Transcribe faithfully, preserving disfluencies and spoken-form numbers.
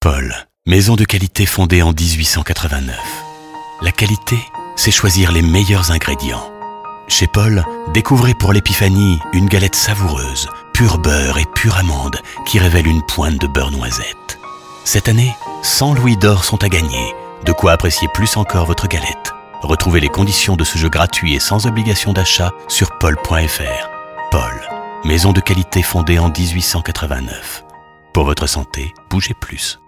Paul, maison de qualité fondée en dix-huit cent quatre-vingt-neuf. La qualité, c'est choisir les meilleurs ingrédients. Chez Paul, découvrez pour l'épiphanie une galette savoureuse, pur beurre et pure amande qui révèle une pointe de beurre noisette. Cette année, cent louis d'or sont à gagner, de quoi apprécier plus encore votre galette. Retrouvez les conditions de ce jeu gratuit et sans obligation d'achat sur paul point f r. Paul, maison de qualité fondée en dix-huit cent quatre-vingt-neuf. Pour votre santé, bougez plus.